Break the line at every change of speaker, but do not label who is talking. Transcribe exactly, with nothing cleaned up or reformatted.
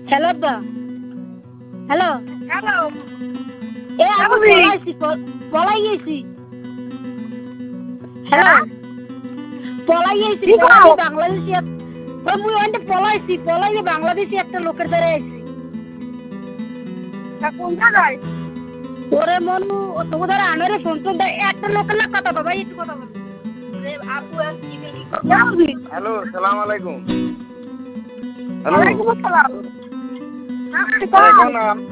hello দা hello
hello
এ আমি পলাইছি পলাই গেছি হ্যালো পলাই গেছি বাংলাদেশি ওই মুই ওইটা পলাইছি পলাইয়ে বাংলাদেশি একটা লোকের দ্বারা আইছি
তা কোন জায়গায়
ওরে মনু তোকে দ্বারা আনারে ফোন তো একটা লোকের না কথা বাবা একটু কথা বল আপু
হ্যালো সালাম আলাইকুম হ্যালো
ওয়ালাইকুম আসসালাম
এখন